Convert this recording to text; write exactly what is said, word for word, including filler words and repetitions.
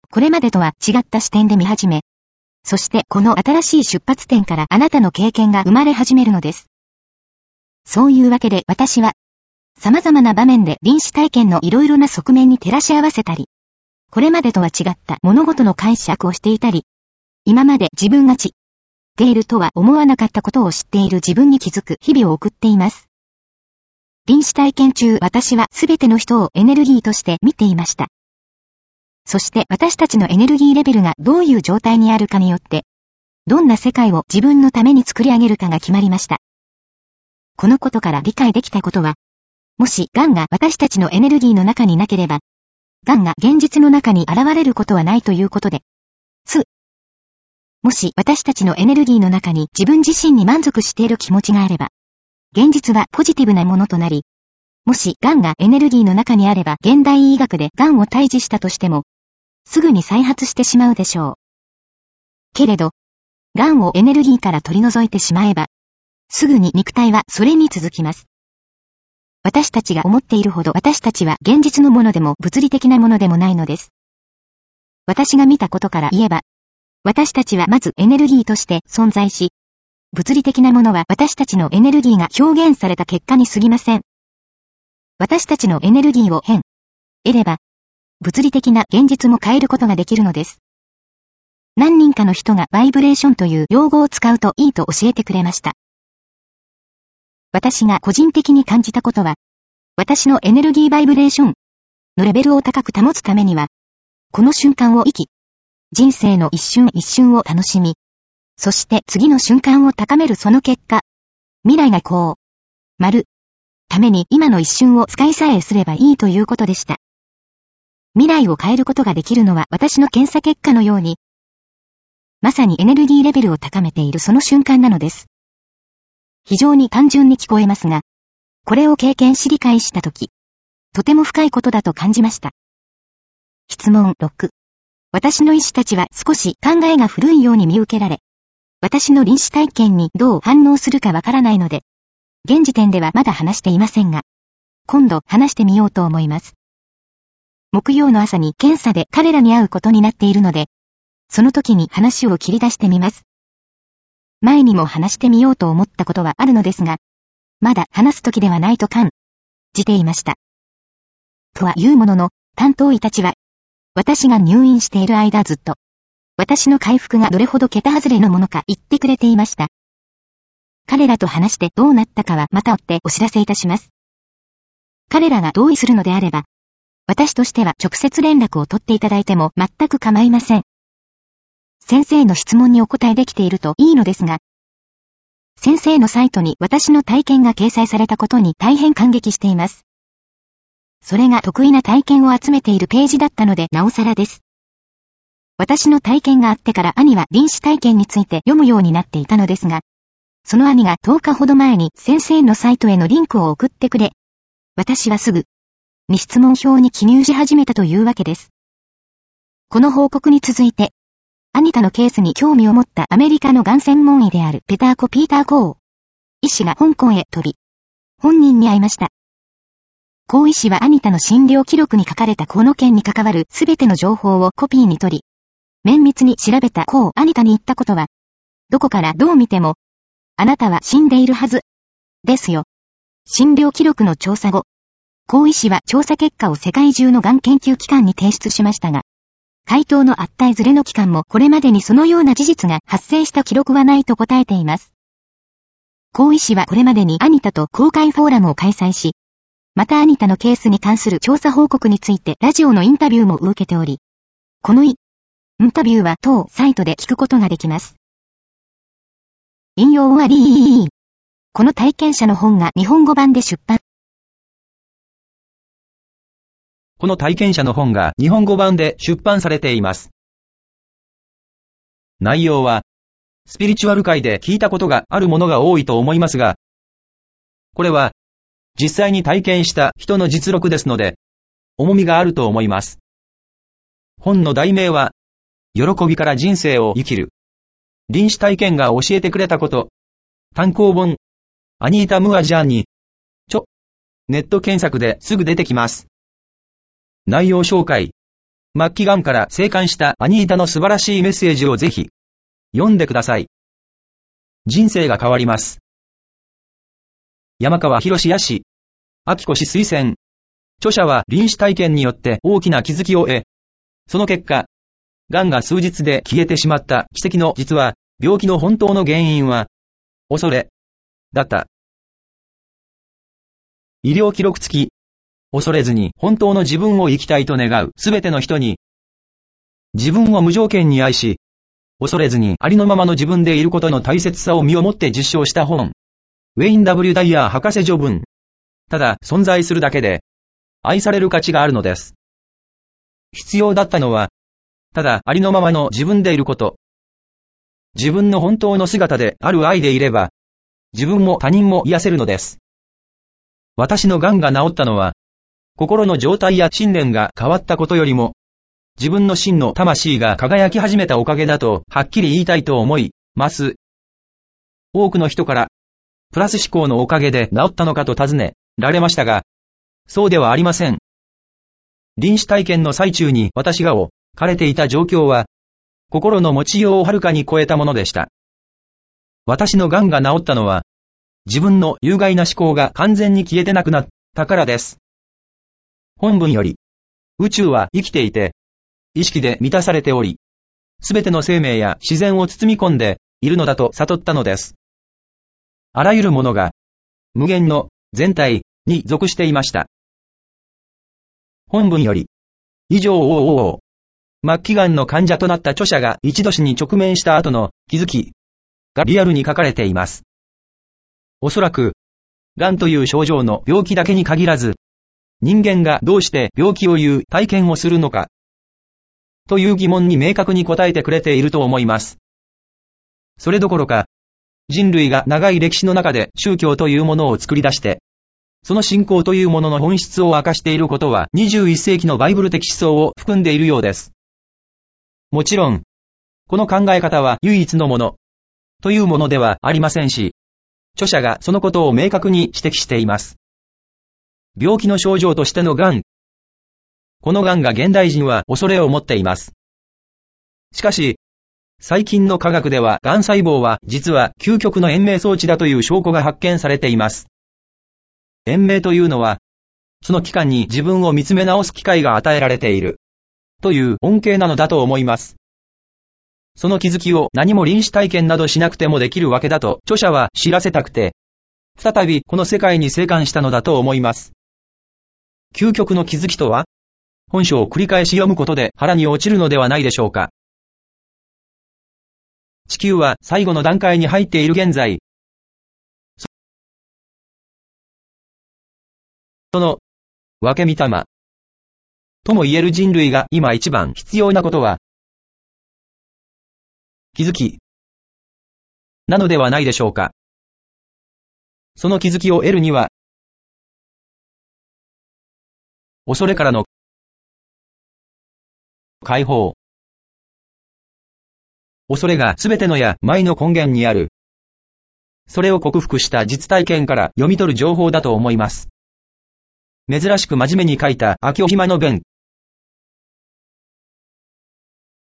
これまでとは違った視点で見始め、そしてこの新しい出発点からあなたの経験が生まれ始めるのです。そういうわけで私は、様々な場面で臨死体験のいろいろな側面に照らし合わせたり、これまでとは違った物事の解釈をしていたり、今まで自分が知っているとは思わなかったことを知っている自分に気づく日々を送っています。臨死体験中、私はすべての人をエネルギーとして見ていました。そして私たちのエネルギーレベルがどういう状態にあるかによって、どんな世界を自分のために作り上げるかが決まりました。このことから理解できたことは、もし癌が私たちのエネルギーの中になければ、癌が現実の中に現れることはないということです。もし私たちのエネルギーの中に自分自身に満足している気持ちがあれば、現実はポジティブなものとなり、もし癌がエネルギーの中にあれば現代医学で癌を退治したとしても、すぐに再発してしまうでしょう。けれど、癌をエネルギーから取り除いてしまえば、すぐに肉体はそれに続きます。私たちが思っているほど私たちは現実のものでも物理的なものでもないのです。私が見たことから言えば、私たちはまずエネルギーとして存在し、物理的なものは私たちのエネルギーが表現された結果に過ぎません。私たちのエネルギーを変得れば、物理的な現実も変えることができるのです。何人かの人がバイブレーションという用語を使うといいと教えてくれました。私が個人的に感じたことは、私のエネルギーバイブレーションのレベルを高く保つためには、この瞬間を生き、人生の一瞬一瞬を楽しみ、そして次の瞬間を高めるその結果、未来がこう、丸、ために今の一瞬を使いさえすればいいということでした。未来を変えることができるのは私の検査結果のように、まさにエネルギーレベルを高めているその瞬間なのです。非常に単純に聞こえますが、これを経験し理解したとき、とても深いことだと感じました。質問ろく。私の医師たちは少し考えが古いように見受けられ、私の臨死体験にどう反応するかわからないので、現時点ではまだ話していませんが、今度話してみようと思います。木曜の朝に検査で彼らに会うことになっているので、その時に話を切り出してみます。前にも話してみようと思ったことはあるのですが、まだ話す時ではないと感じていました。とはいうものの、担当医たちは、私が入院している間ずっと、私の回復がどれほど桁外れのものか言ってくれていました。彼らと話してどうなったかはまた追ってお知らせいたします。彼らが同意するのであれば、私としては直接連絡を取っていただいても全く構いません。先生の質問にお答えできているといいのですが、先生のサイトに私の体験が掲載されたことに大変感激しています。それが得意な体験を集めているページだったのでなおさらです。私の体験があってから兄は臨死体験について読むようになっていたのですが、その兄がとおかほど前に先生のサイトへのリンクを送ってくれ、私はすぐに質問票に記入し始めたというわけです。この報告に続いて、アニタのケースに興味を持ったアメリカのがん専門医であるペターコ・ピーター・コー医師が香港へ飛び、本人に会いました。コー医師はアニタの診療記録に書かれたこの件に関わるすべての情報をコピーに取り、綿密に調べたコー・アニタに言ったことは、どこからどう見ても、あなたは死んでいるはず、ですよ。診療記録の調査後、コー医師は調査結果を世界中のがん研究機関に提出しましたが、回答の値ずれの期間もこれまでにそのような事実が発生した記録はないと答えています。コー医師はこれまでにアニタと公開フォーラムを開催し、またアニタのケースに関する調査報告についてラジオのインタビューも受けており、このインタビューは当サイトで聞くことができます。引用終わり。この体験者の本が日本語版で出版。 この体験者の本が日本語版で出版されています。内容は、スピリチュアル界で聞いたことがあるものが多いと思いますが、これは、実際に体験した人の実録ですので、重みがあると思います。本の題名は、喜びから人生を生きる。臨死体験が教えてくれたこと。単行本、アニータ・ムアジャーニ。著。ネット検索ですぐ出てきます。内容紹介。 末期がんから生還したアニータの素晴らしいメッセージをぜひ読んでください。人生が変わります。山川博也氏、明子氏推薦。著者は臨死体験によって大きな気づきを得、その結果、がんが数日で消えてしまった奇跡の実は、病気の本当の原因は、恐れ、だった。医療記録付き、恐れずに本当の自分を生きたいと願うすべての人に、自分を無条件に愛し、恐れずにありのままの自分でいることの大切さを身をもって実証した本。ウェイン ダブリュー ダイヤー博士序文。ただ存在するだけで、愛される価値があるのです。必要だったのは、ただありのままの自分でいること。自分の本当の姿である愛でいれば、自分も他人も癒せるのです。私の癌が治ったのは、心の状態や信念が変わったことよりも、自分の真の魂が輝き始めたおかげだとはっきり言いたいと思います。多くの人から、プラス思考のおかげで治ったのかと尋ねられましたが、そうではありません。臨死体験の最中に私が置かれていた状況は、心の持ちようをはるかに超えたものでした。私の癌が治ったのは、自分の有害な思考が完全に消えてなくなったからです。本文より、宇宙は生きていて、意識で満たされており、すべての生命や自然を包み込んでいるのだと悟ったのです。あらゆるものが、無限の全体に属していました。本文より、以上を末期がんの患者となった著者が一度死に直面した後の気づきがリアルに書かれています。おそらく、がんという症状の病気だけに限らず、人間がどうして病気をいう体験をするのか、という疑問に明確に答えてくれていると思います。それどころか、人類が長い歴史の中で宗教というものを作り出して、その信仰というものの本質を明かしていることはにじゅういっせいきのバイブル的思想を含んでいるようです。もちろん、この考え方は唯一のもの、というものではありませんし、著者がそのことを明確に指摘しています。病気の症状としてのがん。このがんが現代人は恐れを持っています。しかし、最近の科学ではがん細胞は実は究極の延命装置だという証拠が発見されています。延命というのは、その期間に自分を見つめ直す機会が与えられている、という恩恵なのだと思います。その気づきを何も臨死体験などしなくてもできるわけだと著者は知らせたくて、再びこの世界に生還したのだと思います。究極の気づきとは、本書を繰り返し読むことで腹に落ちるのではないでしょうか。地球は最後の段階に入っている現在、その分け御霊とも言える人類が今一番必要なことは、気づきなのではないでしょうか。その気づきを得るには、恐れからの解放。恐れがすべての病の根源にある。それを克服した実体験から読み取る情報だと思います。珍しく真面目に書いた明夫暇の弁。